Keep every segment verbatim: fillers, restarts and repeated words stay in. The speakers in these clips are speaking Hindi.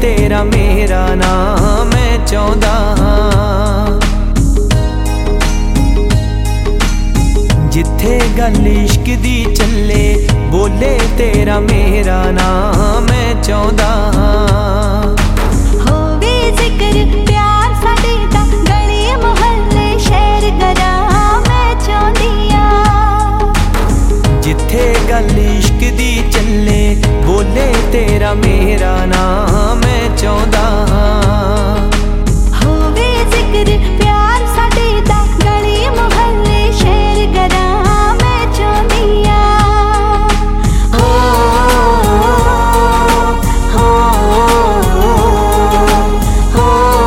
तेरा मेरा नाम मैं चाहता हाँ। जिथे गल इश्क दी चले बोले तेरा मेरा नाम मैं चाहता हाँ। होवे जिक्र प्यार साडे दा गली मोहल्ले शहर गरां मैं चाहती हाँ। जिथे गल इश्क दी चले बोले तेरा मेरा नाम मैं चाहता हाँ। होवे जिक्र प्यार साडे दा गली मोहल्ले शहर गरां मैं चाहती हाँ। हो हो हो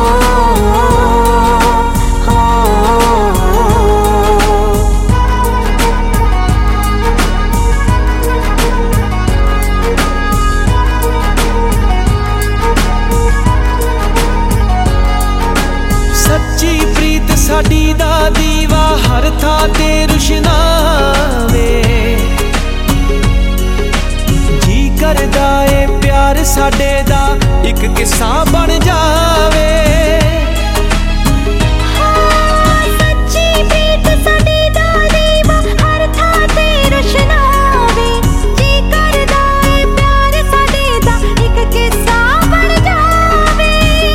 सच्ची प्रीत साडी दा दीवा हर थां ते रुशनावे। जी करदा ए प्यार साडे दा इक किस्सा बन जावे। सच्ची प्रीत साडी दा दीवा हर थां ते रुशनावे। जी करदा ए प्यार साडे दा इक किस्सा बन जावे।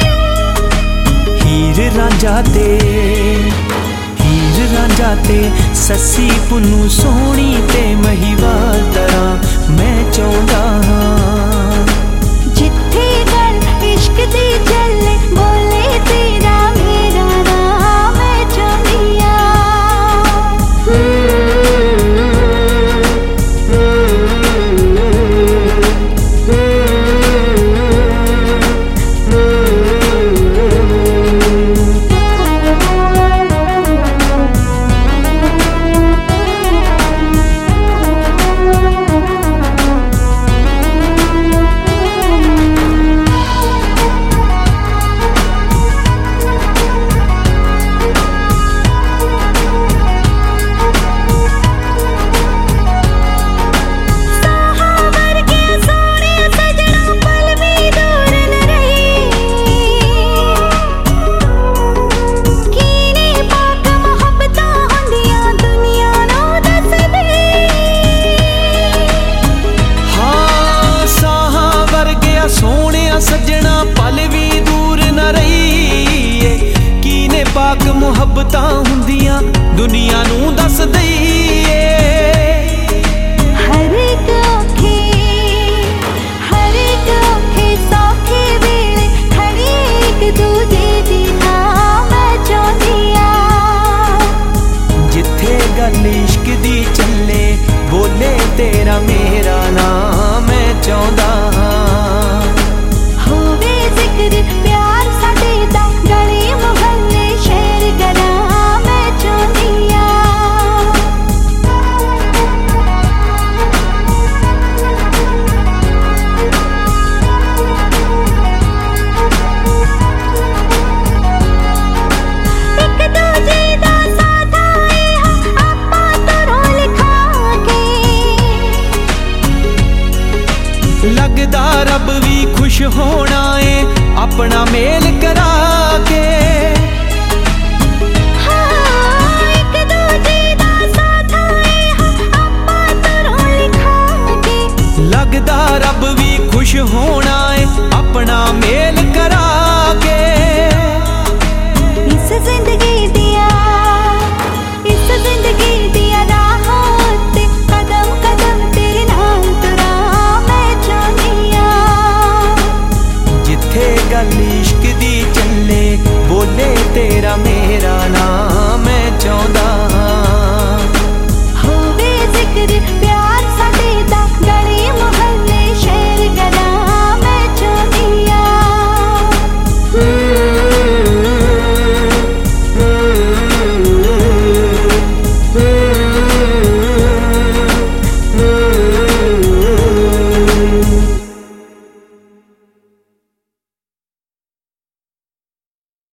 हीर रांझा ते हीर रांझा ते सस्सी पुन्नू सोहनी ते महिवाल तरह मैं चाहता हाँ। जिथे गल इश्क दी चले बोले तेरा मेरा नाम मैं चाहती हाँ। सजना पल भी दूर न रही कीने पाक मुहब्बतां हुंदियां दुनिया नूं दस दई।